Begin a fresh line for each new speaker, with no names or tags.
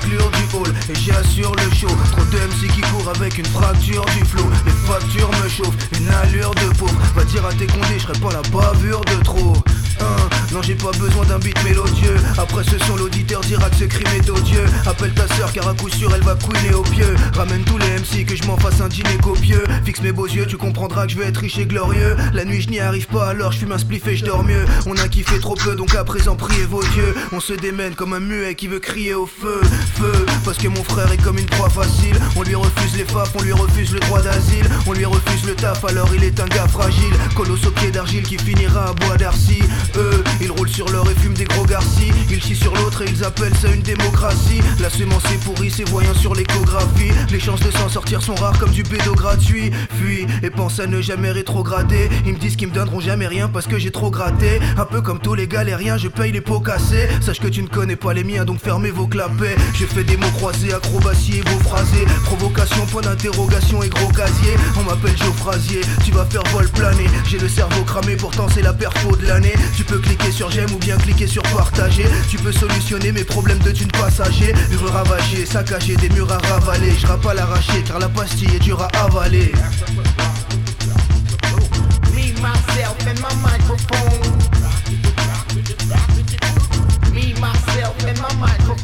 raclure du hall et j'assure le show. Trop de MC qui courent avec une fracture du flow. Les factures me chauffent, une allure de pauvre. Va dire à tes condés, je serai pas la bavure de trop. Non j'ai pas besoin d'un beat mélodieux. Après ce son l'auditeur dira que ce crime est odieux. Appelle ta sœur car à coup sûr elle va couiner au pieu. Ramène tous les MC que je m'en fasse un dîner copieux. Fixe mes beaux yeux, tu comprendras que je vais être riche et glorieux. La nuit je n'y arrive pas alors je fume un spliff et je dors mieux. On a kiffé trop peu donc à présent priez vos dieux. On se démène comme un muet qui veut crier au feu. Feu, parce que mon frère est comme une proie facile. On lui refuse les faf, on lui refuse le droit d'asile. On lui refuse le taf alors il est un gars fragile. Colosse au pied d'argile qui finira à bois d'Arcy. Eux, ils roulent sur l'or et fument des gros garcis. Ils chient sur l'autre et ils appellent ça une démocratie. La semence est pourrie, c'est voyant sur l'échographie. Les chances de s'en sortir sont rares comme du bédo gratuit. Fuis et pense à ne jamais rétrograder. Ils me disent qu'ils me donneront jamais rien parce que j'ai trop gratté. Un peu comme tous les galériens, je paye les pots cassés. Sache que tu ne connais pas les miens donc fermez vos clapets. Je fais des mots croisés, acrobatie et beaux phrasés. Provocation, point d'interrogation et gros casier. On m'appelle Geoffrasier, tu vas faire vol planer. J'ai le cerveau cramé pourtant c'est la perfo de l'année. Tu peux cliquer sur j'aime ou bien cliquer sur partager. Tu peux solutionner mes problèmes de thunes passagers. Murs ravagés, saccagés, des murs à ravaler. Je rappe à l'arracher car la pastille est dure à avaler.
Me, myself and my microphone. Me, myself and my microphone.